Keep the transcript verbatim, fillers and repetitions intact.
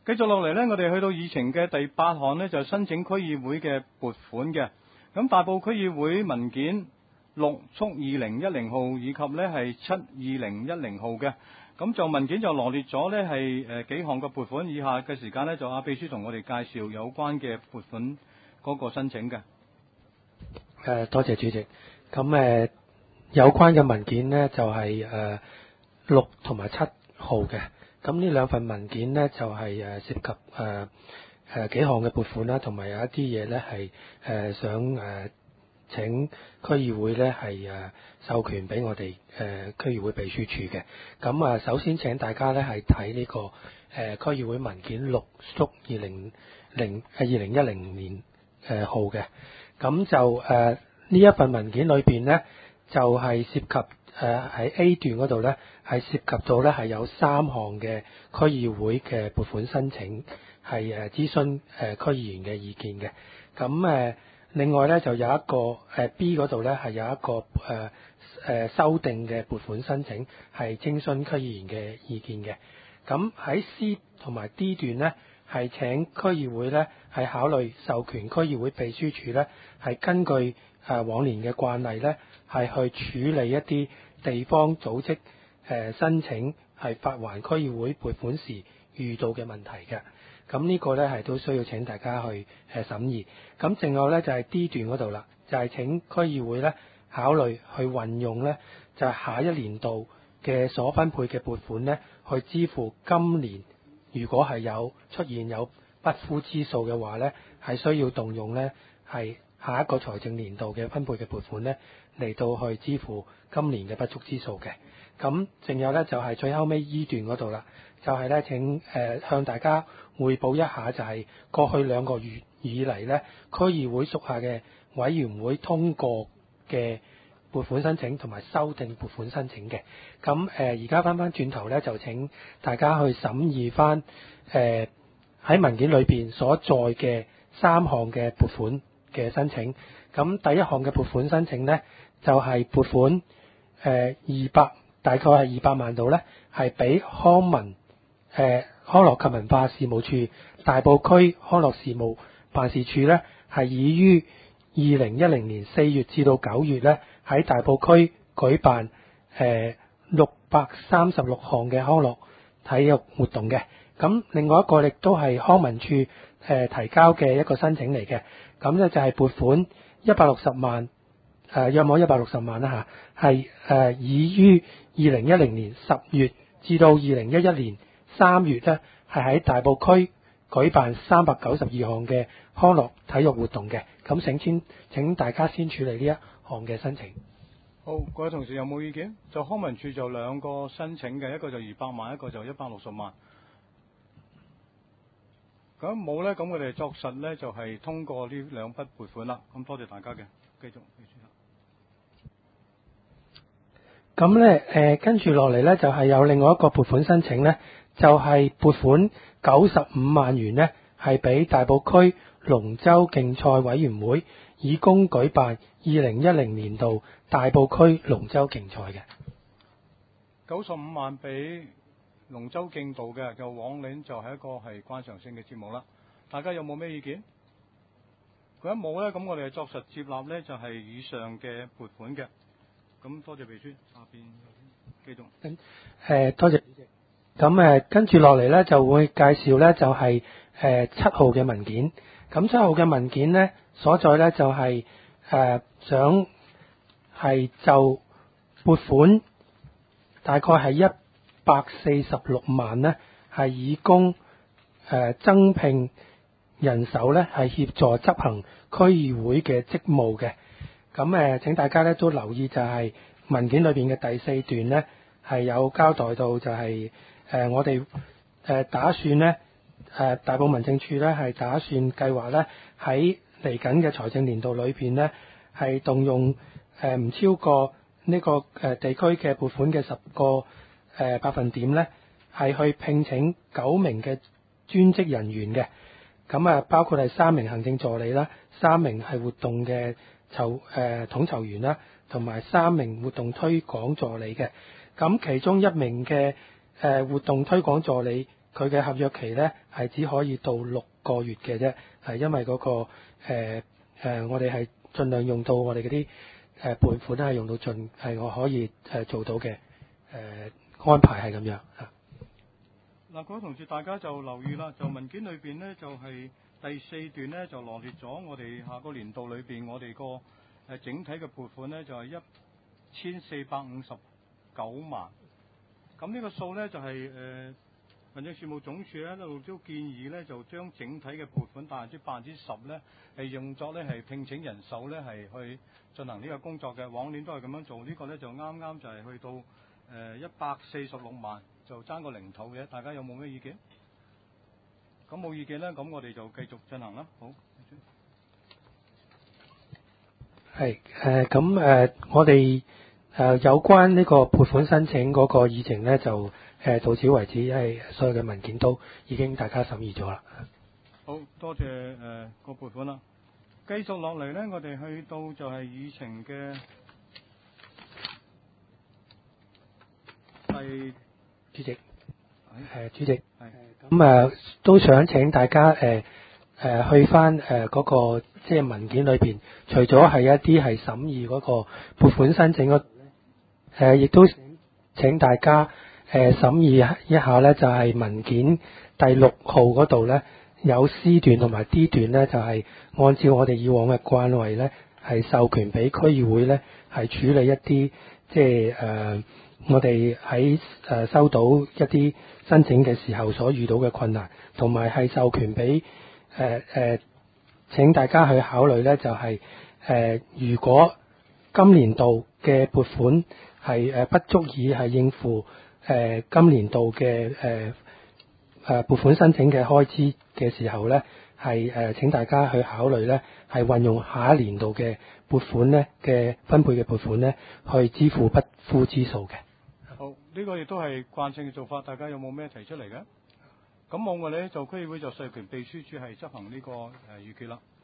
繼續落嚟呢，我哋去到議程嘅第八項呢，就係申請區議會嘅撥款嘅。咁大埔區議會文件六速二零一零號以及呢係七二零一零號嘅。咁就文件就羅列咗呢係誒幾項嘅撥款。以下嘅時間呢，就阿秘書同我哋介紹有關嘅撥款嗰個申請嘅。 誒，多謝主席。咁誒有關嘅文件呢，就係誒六同埋七號嘅。咁呢兩份文件呢，就係誒涉及誒誒幾項嘅撥款啦，同埋有一啲嘢呢係誒想誒請區議會呢係誒授權俾我哋誒區議會秘書處嘅。咁啊，首先請大家呢係睇呢個誒區議會文件六縮二零零誒二零一零年誒號嘅。咁就誒呢一份文件裏邊呢，就係涉及。誒喺 A 段嗰度呢，係涉及到呢係有三項嘅區議會嘅撥款申請，係誒諮詢誒區議員嘅意見嘅。咁誒另外呢，就有一個誒 B 嗰度呢，係有一個誒誒修訂嘅撥款申請，係徵詢區議員嘅意見嘅。咁喺 C 同埋 D 段呢，係請區議會呢係考慮授權區議會秘書處呢，係根據誒往年嘅慣例呢，係去處理一啲地方組織誒、呃、申請係發還區議會撥款時遇到嘅問題嘅。咁呢個呢係都需要請大家去誒、呃、審議。咁剩後呢就係、是、D 段嗰度啦，就係、是、請區議會呢考慮去運用呢，就係、是、下一年度嘅所分配嘅撥款呢，去支付今年如果係有出現有不敷之數嘅話呢，係需要動用呢係下一個財政年度嘅分配嘅撥款呢，嚟到去支付今年嘅不足之數嘅。咁仲有呢，就係、是、最後尾 E 段嗰度啦，就係、是、呢請誒、呃、向大家匯報一下，就係過去兩個月以嚟呢，區議會屬下嘅委員會通過嘅撥款申請同埋修訂撥款申請嘅。咁誒而家翻翻轉頭呢，就請大家去審議翻誒喺文件裏邊所載嘅三項嘅撥款嘅申請。咁第一項嘅撥款申請呢，就係、是、撥款誒二百大概係二百萬度呢，係俾康文誒、呃、康樂及文化事務處大埔區康樂事務辦事處呢，係已於二零一零年四月至到九月呢，喺大埔區舉辦誒六百三十六項嘅康樂體育活動嘅。咁另外一個亦都係康文署誒、呃、提交嘅一個申請嚟嘅。咁呢就係撥款一百六十萬。誒約莫一百六十萬啦嚇，係誒已於二零一零年十月至到二零一一年三月咧，係喺大埔區舉辦三百九十二項嘅康樂體育活動嘅。咁請先請大家先處理呢一項嘅申請。 好，各位同事有冇意見？就康文署就兩個申請嘅，一個就二百萬，一個就一百六十萬。咁冇呢，咁我哋作實呢，就係、是、通過呢兩筆撥款啦。咁多謝大家嘅，繼續。 咁咧，誒跟住落嚟咧，就係有另外一個撥款申請咧，就係撥款九十五萬元咧，係俾大埔區龍舟競賽委員會，以供舉辦二零一零年度大埔區龍舟競賽嘅。 九十五萬俾龍舟競渡嘅，就往年就係一個係慣常性嘅節目啦。大家有冇咩意見？如果冇咧，咁我哋作實接納咧，就係以上嘅撥款嘅。咁多謝秘書，下邊繼續。 誒、呃，多謝主席。咁誒，跟住落嚟咧，就會介紹咧，就係誒七號嘅文件。咁七號嘅文件咧，所在咧就係、是、誒、呃、想係就撥款大概係一百四十六萬咧，係以供誒、呃、增聘人手咧，係協助執行區議會嘅職務嘅。咁誒，請大家咧都留意，就係文件裏邊嘅第四段咧，係有交代到就係、是、誒、呃、我哋誒打算咧誒、呃、大埔民政處咧係打算計劃咧喺嚟緊嘅財政年度裏邊咧係動用誒唔超過呢個誒地區嘅撥款嘅十個誒百分點咧，係去聘請九名嘅專職人員嘅。咁啊，包括係三名行政助理啦，三名係活動嘅籌誒統籌員啦，同埋三名活動推廣助理嘅。咁其中一名嘅誒活動推廣助理佢嘅合約期咧係只可以到六個月嘅啫，係因為嗰、那個誒、呃呃、我哋係盡量用到我哋嗰啲誒撥款咧係用到盡，係我可以誒做到嘅誒、呃、安排係咁樣啊。 嗱，各位同事大家就留意啦，就文件裏邊呢，就係、是、第四段呢，就羅列咗我哋下個年度裏邊我哋個誒整體嘅撥款呢，就係一千四百五十九萬。咁呢個數呢，就係、是、誒、呃、民政事務總署咧一路都建議呢，就將整體嘅撥款百分之百分之十呢，係用作呢係聘請人手呢，係去進行呢個工作嘅。往年都係咁樣做，呢、這個呢，就啱啱就係去到誒一百四十六萬。就爭個零頭嘅，大家有冇咩意見？咁冇意見咧，咁我哋就繼續進行啦。好， 係誒咁誒，我哋誒、呃、有關呢個撥款申請嗰個議程咧，就誒、呃、到此為止，因為所有嘅文件都已經大家審議咗啦。 好多謝誒、呃、個撥款啦。繼續落嚟咧，我哋去到就係議程嘅第。 主席，誒、呃、主席，誒咁誒都想請大家誒誒、呃、去翻誒嗰個即係文件裏邊，除咗係一啲係審議嗰個撥款申請嗰，誒、呃、亦都請大家誒、呃、審議一下咧，就係、是、文件第六號嗰度咧有 C 段同埋 D 段咧，就係、是、按照我哋以往嘅慣例咧，係授權俾區議會咧係處理一啲即係誒。呃我哋喺誒收到一啲申請嘅時候所遇到嘅困難，同埋係授權俾誒誒請大家去考慮咧，就係、是、誒、呃、如果今年度嘅撥款係誒不足以係應付誒、呃、今年度嘅誒誒撥款申請嘅開支嘅時候咧，係誒、呃、請大家去考慮咧，係運用下一年度嘅撥款咧嘅分配嘅撥款咧，去支付不敷之數嘅。 好，呢、這個亦都係慣性嘅做法，大家有冇咩提出嚟嘅？咁冇我哋咧，就區議會就授權秘書處係執行呢、這個誒預決啦。